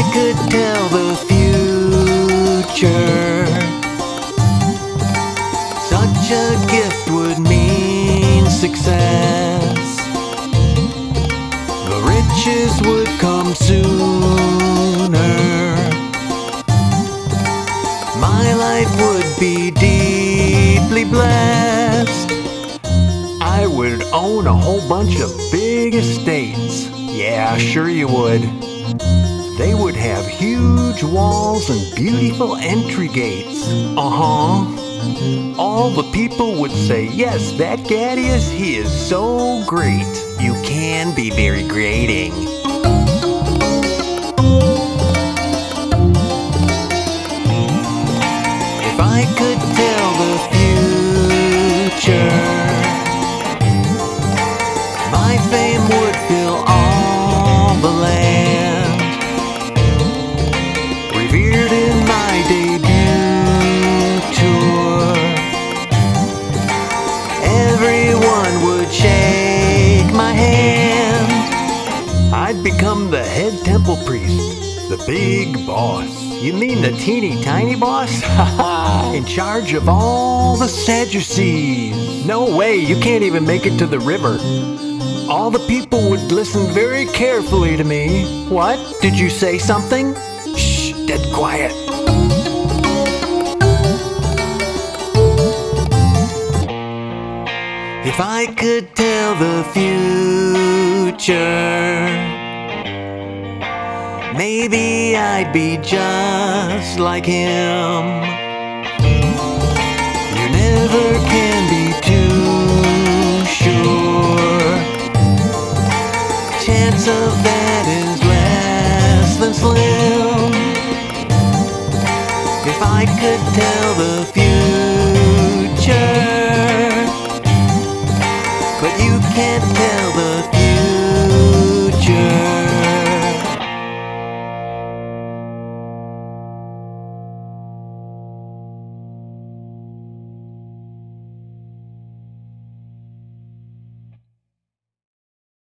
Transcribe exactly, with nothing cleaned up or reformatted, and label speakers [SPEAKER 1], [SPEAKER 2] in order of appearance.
[SPEAKER 1] could tell the future, such a gift would mean success. The riches would come sooner. My life would be deeply blessed. I would own a whole bunch of big estates. Yeah, sure you would. They would have huge walls and beautiful entry gates. Uh-huh. All the people would say, yes, that Gaddius, he is so great. You can be very grating. If I could tell the future, my fame would fill all the land. Revered in my debut tour, everyone would shake my hand. I'd become the head temple priest, the big boss. You mean the teeny tiny boss? Haha! In charge of all the Sadducees. No way, you can't even make it to the river. All the people would listen very carefully to me. What? Did you say something? Shh, dead quiet. If I could tell the future, maybe I'd be just like him. You never can be too sure. Chance of that is less than slim. If I could tell the future,